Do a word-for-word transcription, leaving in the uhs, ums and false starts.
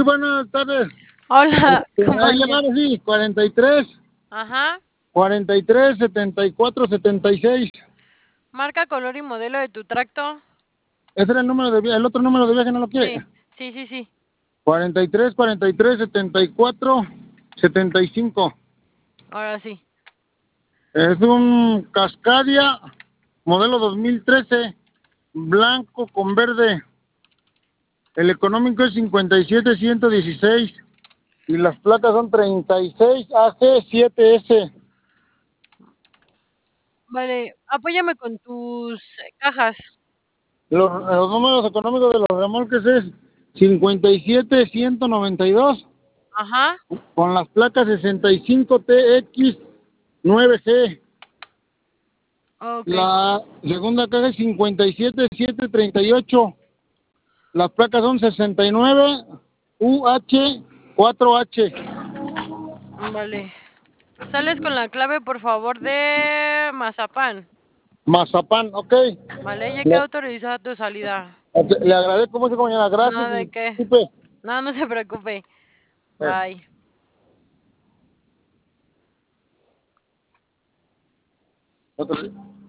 buenas tardes. Hola, Este, ahí le compañero. van así, cuarenta y tres, Ajá. cuarenta y tres, setenta y cuatro, setenta y seis. Marca, color y modelo de tu tracto. Ese era el número de vi- el otro número de viaje, ¿no lo quiere? Sí, sí, sí, sí. cuarenta y tres, cuarenta y tres, setenta y cuatro, setenta y cinco. Ahora sí. Es un Cascadia, modelo dos mil trece, blanco con verde. El económico es cincuenta y siete, ciento dieciséis. Y las placas son treinta y seis A G siete S. Vale, apóyame con tus eh, cajas. Los, los números económicos de los remolques es cincuenta y siete, ciento noventa y dos, Ajá. con las placas sesenta y cinco T X nueve G. Ok. La segunda caja es cincuenta y siete, setecientos treinta y ocho. Las placas son sesenta y nueve U H cuatro H. Vale. Sales con la clave, por favor, de Mazapán. Mazapán, ok. Vale, ya Le, queda autorizada tu salida. ok, le agradezco mucho, compañera. Gracias No, y ¿de qué? disculpe. No, no se preocupe. Eh, Bye. otra vez.